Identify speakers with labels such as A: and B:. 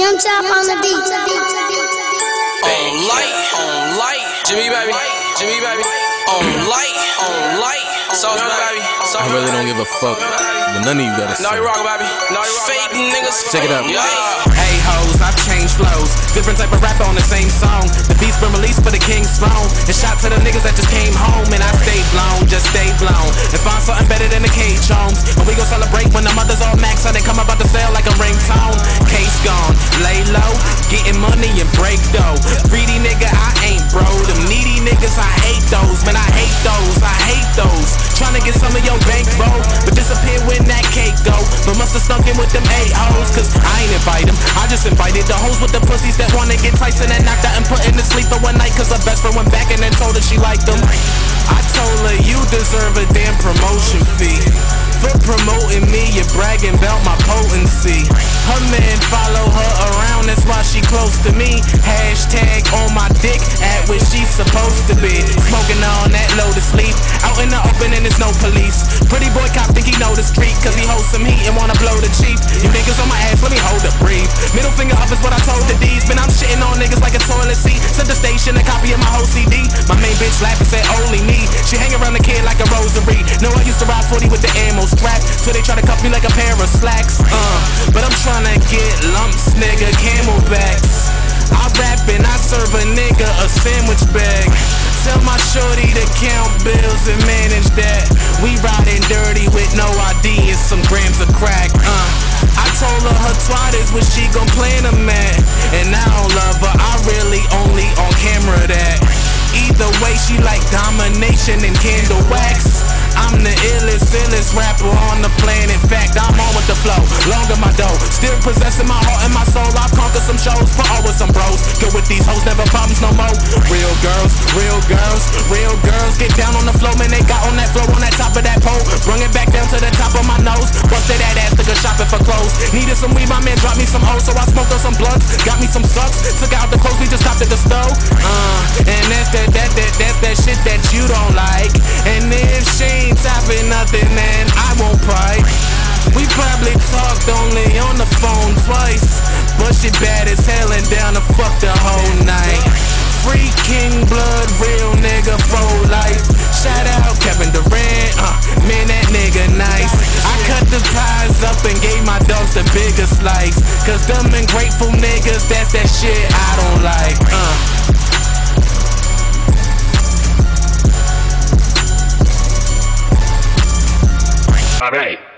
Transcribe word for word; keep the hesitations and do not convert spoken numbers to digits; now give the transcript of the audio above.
A: Young Chop on the beat.
B: On light, on light, Jimmy baby, Jimmy baby. On light, on light, Sauce baby, Sauce.
C: I really don't give a fuck what none of you gotta say.
B: No, you rock, baby. No, you rock. Fake niggas.
C: Check it out.
B: Yeah.
D: Hey hoes, I've changed flows. Different type of rapper on the same song. The beat's been released for the king's throne. And shot to the niggas that just came home. And I stayed blown, just stay blown. And find something better than the cage homes. And we gon' celebrate when the mothers all max. How they come about to sell like a ringtone. Case gone, lay low. Getting money and break dough. Greedy nigga, I ain't bro. Them needy niggas, I hate those. Man, I hate those, I hate those. Tryna get some of your bankroll, but disappear when that cake go. But musta stunk in with them eight hoes, cause I ain't invite them. I just invited the hoes with the pussies that wanna get Tyson and knocked out and put in to sleep for one night. Cause her best friend went back and then told her she liked them. I told her you deserve a damn promotion fee. For promoting me, you're bragging about my potency. Her man follow her around, that's why she close to me. Hashtag on my dick, at where she's supposed to be. Smoking on that lotus leaf, out in the open and there's no police. Pretty boy cop think he know the street, cause he holds some heat and wanna blow the chief. You niggas on my ass, let me hold it, breathe. Middle finger up is what I told the D's. Man, I'm shitting on niggas like a toilet seat. Sent the station a copy of my whole C D. My main bitch laughed and said only me. She hang around the kid like a rosary. Know I used to ride forty with the ammo strap, so they try to cuff me like a pair of slacks. Uh, but I'm tryna get lumps, nigga, camelbacks. I rap and I serve a nigga a sandwich bag. Tell my shorty to count bills and manage that. We riding dirty with no I D and some grams of crack. Uh, I told her her twat is what she gon' plan a man. And I don't love her, I really only on camera that. Either way, she like domination and candle wax. I'm the illest, illest rapper on the planet. Fact, I'm on with the flow, longer my dough. Still possessing my heart and my soul. I've conquered some shows, put on with some bros. Good with these hoes, never problems no more. Real girls, real girls, real girls. Get down on the floor, man, they got on that floor, on that top of that pole. Bring it back down to the top of my nose. Busted that ass, took her shopping for clothes. Needed some weed, my man dropped me some O's, so I smoked on some blunts. Got me some sucks, took out the clothes, we just stopped at the stove. Uh, and that's that, that, that, that's that shit that you don't like. And if she ain't topping nothing, then I won't pry. We probably talked only on the phone twice, but she bad as hell and down to fuck the whole night. Free King Blood, real nigga for life. Shout out Kevin Durant, uh, man that nigga nice. I cut the pies up and gave my dogs the bigger slice. Cause them ungrateful niggas, that's that shit I don't like. Uh.
E: All right.